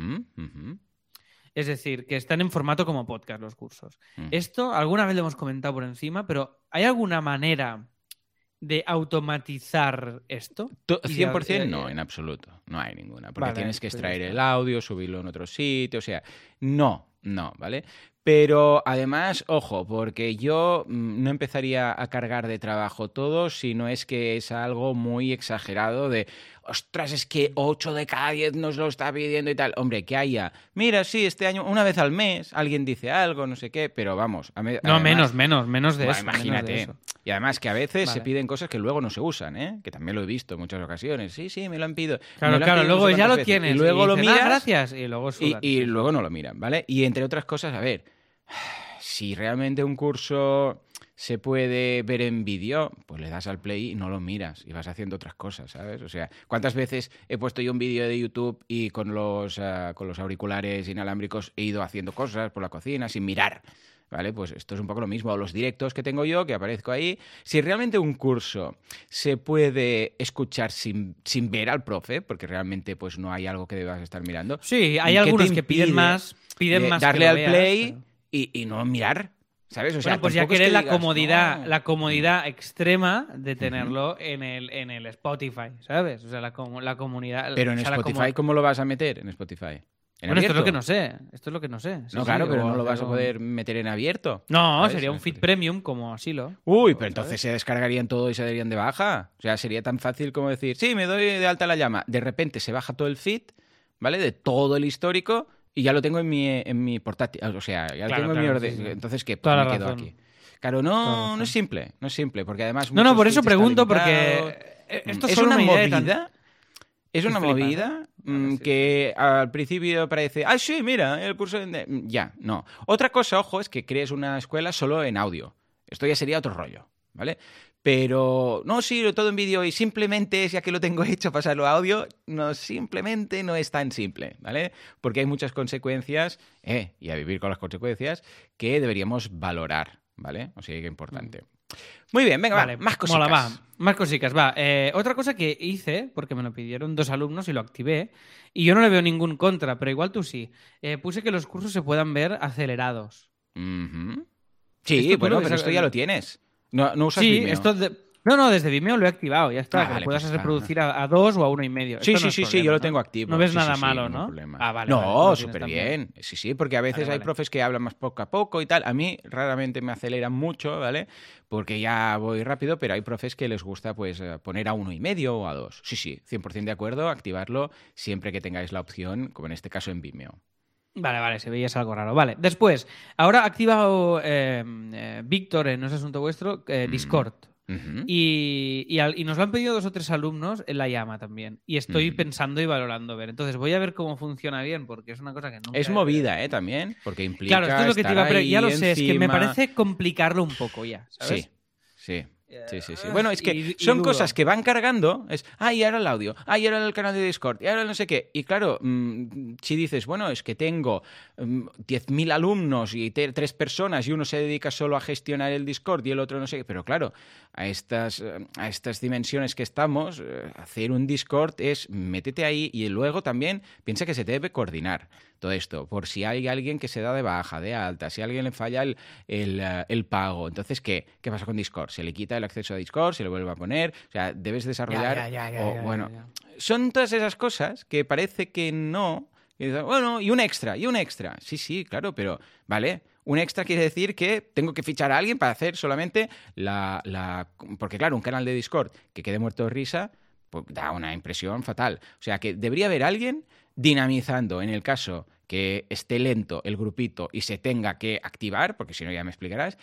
Es decir, que están en formato como podcast los cursos. Esto alguna vez lo hemos comentado por encima, pero ¿hay alguna manera de automatizar esto? 100% no, en absoluto. No hay ninguna. Porque tienes que extraer el audio, subirlo en otro sitio. O sea, no, ¿vale? Pero además, ojo, porque yo no empezaría a cargar de trabajo todo si no es que es algo muy exagerado de, ostras, es que 8 de cada 10 nos lo está pidiendo y tal. Hombre, que haya, mira, sí, este año, una vez al mes, alguien dice algo, no sé qué, pero vamos. Además, menos de eso. Imagínate. Menos de eso. Y además que a veces se piden cosas que luego no se usan, ¿eh? Que también lo he visto en muchas ocasiones. Sí, me lo han pedido. Claro, luego ya lo tienes. Y luego lo miras. Gracias. Y luego sudan. Y luego no lo miran, ¿vale? Y entre otras cosas, a ver, si realmente un curso se puede ver en vídeo, pues le das al play y no lo miras y vas haciendo otras cosas, ¿sabes? O sea, ¿cuántas veces he puesto yo un vídeo de YouTube y con los auriculares inalámbricos he ido haciendo cosas por la cocina sin mirar? ¿Vale? Pues esto es un poco lo mismo. O los directos que tengo yo, que aparezco ahí. Si realmente un curso se puede escuchar sin ver al profe, porque realmente pues no hay algo que debas estar mirando. Sí, hay algunos que piden más darle al play pero... y no mirar, ¿sabes? O sea, pues ya querés la comodidad extrema de tenerlo en el Spotify, ¿sabes? O sea, la comunidad... Pero en Spotify, ¿cómo lo vas a meter en Spotify? Bueno, esto es lo que no sé. Sí, claro, pero no lo vas a poder meter en abierto. No, ¿sabes? Sería un feed premium como Asilo. Uy, pero entonces se descargarían todo y se darían de baja. O sea, sería tan fácil como decir, sí, me doy de alta la llama. De repente se baja todo el feed, ¿vale? De todo el histórico y ya lo tengo en mi portátil. O sea, ya lo tengo en mi orden. Sí. Entonces, ¿qué? Pues me quedo aquí. Claro, no es simple, porque además... No, por eso pregunto, porque esto es una movida. Es una movida que al principio parece, sí, mira, el curso... Ya, no. Otra cosa, ojo, es que crees una escuela solo en audio. Esto ya sería otro rollo, ¿vale? Pero, no, sí, todo en vídeo y simplemente, ya que lo tengo hecho, pasarlo a audio, simplemente no es tan simple, ¿vale? Porque hay muchas consecuencias, y a vivir con las consecuencias, que deberíamos valorar, ¿vale? O sea, que es importante. Muy bien, venga, vale, más cositas. Más cositas, va. Otra cosa que hice, porque me lo pidieron 2 alumnos y lo activé, y yo no le veo ningún contra, pero igual tú sí. Puse que los cursos se puedan ver acelerados. Sí, bueno, pero esto ya lo tienes. No usas Vimeo. No, desde Vimeo lo he activado, ya está. Que lo puedas reproducir a 2 o a 1,5. Sí, yo lo tengo activo. No ves nada malo, ¿no? Vale. No, súper bien. Sí, porque a veces hay profes que hablan más poco a poco y tal. A mí raramente me aceleran mucho, ¿vale? Porque ya voy rápido, pero hay profes que les gusta pues poner a 1,5 o a 2. Sí, 100% de acuerdo, activarlo siempre que tengáis la opción, como en este caso en Vimeo. Vale, se veía algo raro. Vale, después, ahora ha activado Víctor, no es asunto vuestro, Discord. Y nos lo han pedido 2 o 3 alumnos en la llama también. Y estoy pensando y valorando ver. Entonces voy a ver cómo funciona bien, porque es una cosa que nunca... Es movida, también, porque implica... Claro, esto es lo que te iba a... Ya lo sé, es que me parece complicarlo un poco ya, ¿sabes? Sí. Sí. Bueno, es que son cosas que van cargando. Y ahora el audio, y ahora el canal de Discord, y ahora no sé qué. Y claro, si dices, bueno, es que tengo 10.000 alumnos y 3 personas y uno se dedica solo a gestionar el Discord y el otro no sé qué. Pero claro, a estas dimensiones que estamos, hacer un Discord es métete ahí y luego también piensa que se debe coordinar todo esto, por si hay alguien que se da de baja, de alta, si a alguien le falla el pago. Entonces, ¿qué pasa con Discord? ¿Se le quita el acceso a Discord? ¿Se le vuelve a poner? O sea, debes desarrollar... Ya. Son todas esas cosas que parece que no... Y dices, bueno, y un extra. Sí, claro, pero vale... Un extra quiere decir que tengo que fichar a alguien para hacer solamente Porque claro, un canal de Discord que quede muerto de risa, pues da una impresión fatal. O sea, que debería haber alguien dinamizando en el caso que esté lento el grupito y se tenga que activar, porque si no ya me explicarás,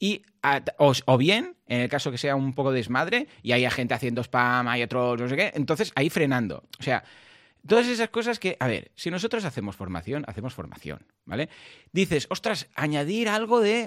o bien, en el caso que sea un poco desmadre y haya gente haciendo spam, hay otros no sé qué, entonces ahí frenando. O sea, todas esas cosas que, a ver, si nosotros hacemos formación, ¿vale? Dices, ostras, añadir algo de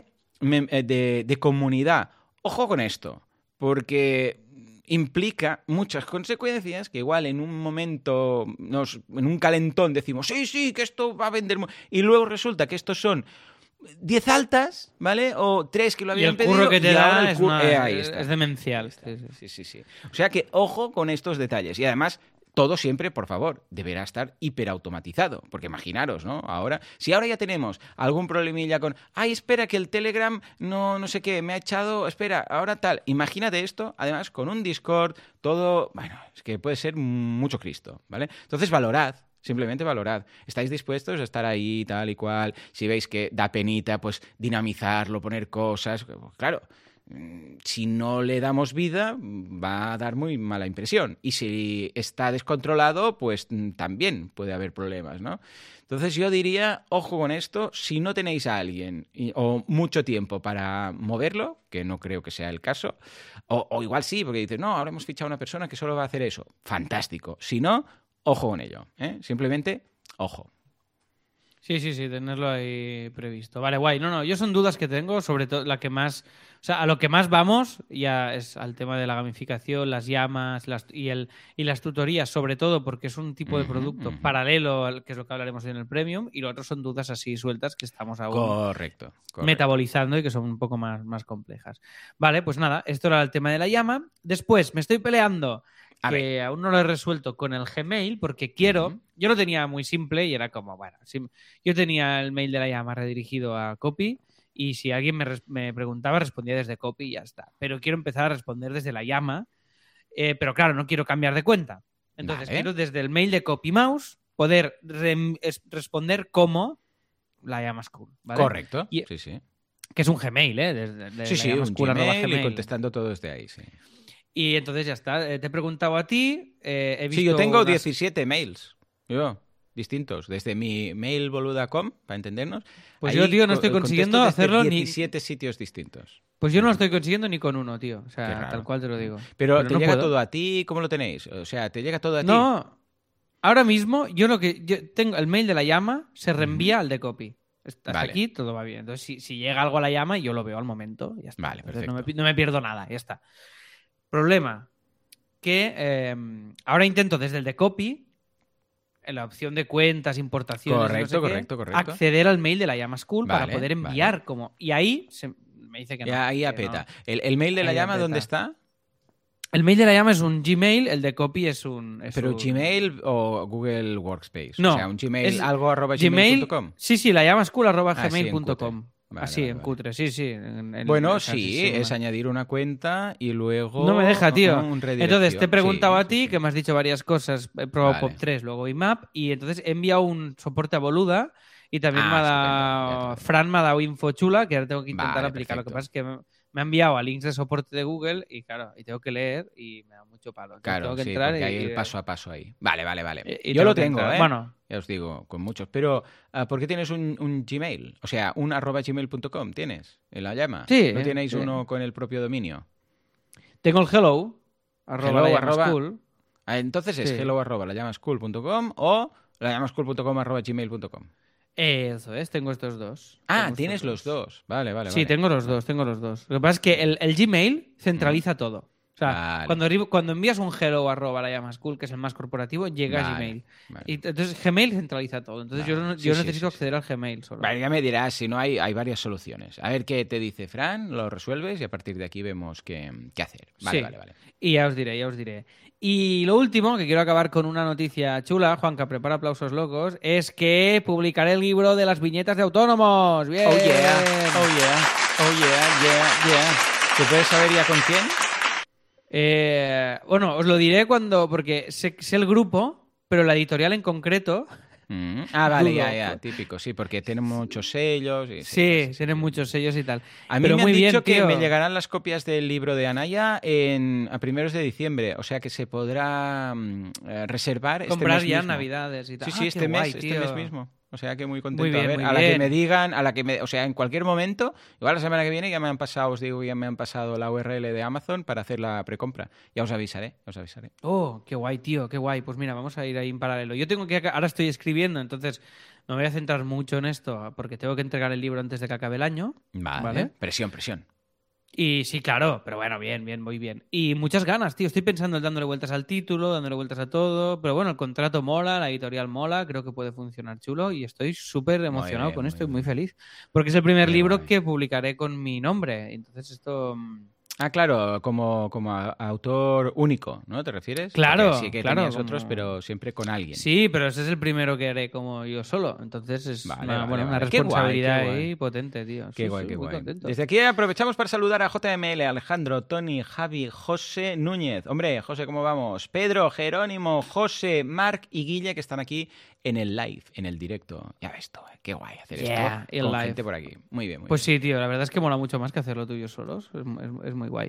comunidad. Ojo con esto, porque implica muchas consecuencias que igual en un momento, en un calentón decimos, sí, que esto va a vender... Y luego resulta que estos son 10 altas, ¿vale? O 3 que lo habían pedido. Y el curro que te da es demencial. Sí. O sea que ojo con estos detalles. Y además... Todo siempre, por favor, deberá estar hiperautomatizado. Porque imaginaros, ¿no? Si ahora ya tenemos algún problemilla con... espera, que el Telegram no sé qué, me ha echado... Espera, ahora tal. Imagínate esto, además, con un Discord, todo... Bueno, es que puede ser mucho Cristo, ¿vale? Entonces, valorad. Simplemente valorad. ¿Estáis dispuestos a estar ahí, tal y cual? Si veis que da penita, pues dinamizarlo, poner cosas... Claro... Si no le damos vida, va a dar muy mala impresión. Y si está descontrolado, pues también puede haber problemas, ¿no? Entonces yo diría, ojo con esto, si no tenéis a alguien o mucho tiempo para moverlo, que no creo que sea el caso, o igual sí, porque dices, no, ahora hemos fichado a una persona que solo va a hacer eso. Fantástico. Si no, ojo con ello, ¿eh? Simplemente, ojo. Sí, tenerlo ahí previsto. Vale, guay. No, yo son dudas que tengo, sobre todo la que más... O sea, a lo que más vamos ya es al tema de la gamificación, las llamas y las tutorías, sobre todo porque es un tipo de producto paralelo al que es lo que hablaremos en el Premium, y lo otro son dudas así sueltas que estamos aún correcto. metabolizando y que son un poco más complejas. Vale, pues nada, esto era el tema de la llama. Después me estoy peleando... que aún no lo he resuelto con el Gmail porque quiero... Yo lo tenía muy simple y era como, bueno, yo tenía el mail de la llama redirigido a Copy y si alguien me preguntaba respondía desde Copy y ya está. Pero quiero empezar a responder desde la llama, pero claro, no quiero cambiar de cuenta. Entonces quiero desde el mail de Copy Mouse poder responder como la llama School, ¿vale? Correcto, sí. Que es un Gmail, ¿eh? Desde un Gmail y contestando todo desde ahí, sí. Y entonces ya está. Te he preguntado a ti. He visto yo tengo 17 mails. Distintos. Desde mi mailboluda.com, para entendernos. Pues yo, tío, no estoy consiguiendo hacerlo 17 sitios distintos. Pues yo no lo estoy consiguiendo ni con uno, tío. O sea, tal cual te lo digo. Pero ¿te llega todo a ti? ¿Cómo lo tenéis? O sea, ¿te llega todo a ti? No. Ahora mismo, yo tengo el mail de la llama, se reenvía al de Copy. Hasta aquí todo va bien. Entonces, si llega algo a la llama, yo lo veo al momento. Ya está. Vale, perfecto. No me pierdo nada, ya está. Problema, que ahora intento desde el de Copy, en la opción de cuentas, importaciones, correcto. acceder al mail de la llama School para poder enviar como... Y ahí me dice que no. Ahí apeta. No. ¿El mail de la llama dónde está? El mail de la llama es un Gmail, el de Copy es un... ¿Pero Gmail o Google Workspace? No. O sea, un Gmail, algo @gmail.com. Sí, la llama School @gmail.com. Así, en cutre, sí. Bueno, sí, es añadir una cuenta y luego... No me deja, tío. Entonces, te he preguntado a ti, que me has dicho varias cosas. He probado POP3, luego IMAP, y entonces he enviado un soporte a Boluda y también Fran me ha dado info chula, que ahora tengo que intentar aplicar. Perfecto. Lo que pasa es que me ha enviado a links de soporte de Google y claro, y tengo que leer y me da mucho palo. Claro, tengo que entrar porque hay el paso a paso ahí. Vale. Yo lo tengo, ¿eh? Bueno. Ya os digo, con muchos. Pero, ¿por qué tienes un Gmail? O sea, un @gmail.com tienes en la llama. Sí. ¿No tenéis uno con el propio dominio? Tengo el hello, @lallamaschool. Entonces es hello@lallamaschool.com o lallamaschool.com @gmail.com. Eso es, tengo estos dos. Tienes los dos. Vale. Sí, tengo los dos. Lo que pasa es que el Gmail centraliza todo. O sea, cuando envías un hello @ la llamas cool, que es el más corporativo, llega a Gmail. Vale. Y entonces Gmail centraliza todo. Entonces yo necesito acceder al Gmail solo. Vale, ya me dirás, si no hay varias soluciones. A ver qué te dice Fran, lo resuelves y a partir de aquí vemos qué hacer. Vale. Y ya os diré. Y lo último, que quiero acabar con una noticia chula, Juanca, prepara aplausos locos, es que publicaré el libro de las viñetas de autónomos. ¡Bien! Oh yeah. ¿Se puede saber ya con quién? Bueno, os lo diré porque sé el grupo, pero la editorial en concreto... Vale, ya, típico, sí, porque tienen muchos sellos. Sí, tienen muchos sellos y tal. A mí me han dicho que me llegarán las copias del libro de Anaya a primeros de diciembre, o sea que se podrá reservar comprar este mes ya mismo. Navidades y tal. Sí, este mes mismo. O sea que muy contento. Muy bien, que me digan, o sea, en cualquier momento, igual la semana que viene ya me han pasado la URL de Amazon para hacer la precompra. Ya os avisaré. Oh, qué guay, tío, qué guay. Pues mira, vamos a ir ahí en paralelo. Ahora estoy escribiendo, entonces me voy a centrar mucho en esto porque tengo que entregar el libro antes de que acabe el año. Vale. Presión. Y sí, claro, pero bueno, bien, muy bien. Y muchas ganas, tío. Estoy pensando en dándole vueltas al título, dándole vueltas a todo. Pero bueno, el contrato mola, la editorial mola, creo que puede funcionar chulo y estoy súper emocionado con esto y muy feliz. Porque es el primer libro que publicaré con mi nombre. Entonces esto... claro, como autor único, ¿no? ¿Te refieres? Claro, porque sí que tenías otros, pero siempre con alguien. Sí, pero ese es el primero que haré como yo solo. Entonces es una responsabilidad ahí potente, tío. Qué guay. Desde aquí aprovechamos para saludar a JML, Alejandro, Tony, Javi, José Núñez. Hombre, José, ¿cómo vamos? Pedro, Jerónimo, José, Marc y Guille, que están aquí en el live, en el directo. Ya ves tú, qué guay hacer esto con gente por aquí. Muy bien. Pues sí, tío, la verdad es que mola mucho más que hacerlo tú y yo solos. Es muy guay.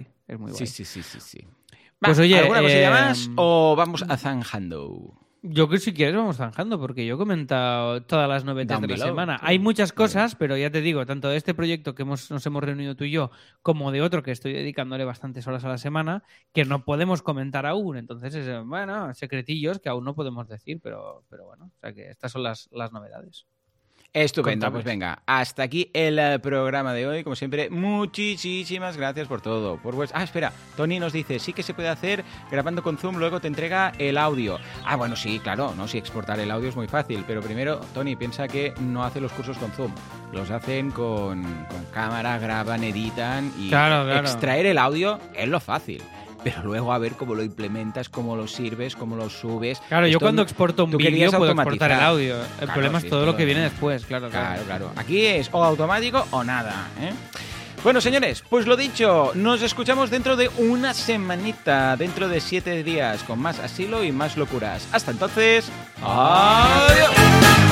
Sí. Pues oye, ¿alguna cosilla más o vamos a zanjando? Yo que si quieres vamos zanjando, porque yo he comentado todas las novedades de la semana. Hay muchas cosas, pero ya te digo, tanto de este proyecto que nos hemos reunido tú y yo, como de otro que estoy dedicándole bastantes horas a la semana, que no podemos comentar aún. Entonces, secretillos que aún no podemos decir, pero bueno, o sea que estas son las novedades. Estupendo, pues venga, hasta aquí el programa de hoy. Como siempre, muchísimas gracias por todo. Espera, Tony nos dice, sí que se puede hacer grabando con Zoom, luego te entrega el audio. Bueno, sí, claro, no, sí, exportar el audio es muy fácil, pero primero, Tony, piensa que no hace los cursos con Zoom, los hacen con cámara, graban, editan y claro. Extraer el audio es lo fácil. Pero luego a ver cómo lo implementas, cómo lo sirves, cómo lo subes. Claro, yo cuando exporto un vídeo puedo exportar el audio. El problema es todo lo que viene después, claro. Aquí es o automático o nada, ¿eh? Bueno, señores, pues lo dicho, nos escuchamos dentro de una semanita, dentro de 7 días, con más asilo y más locuras. Hasta entonces, ¡adiós!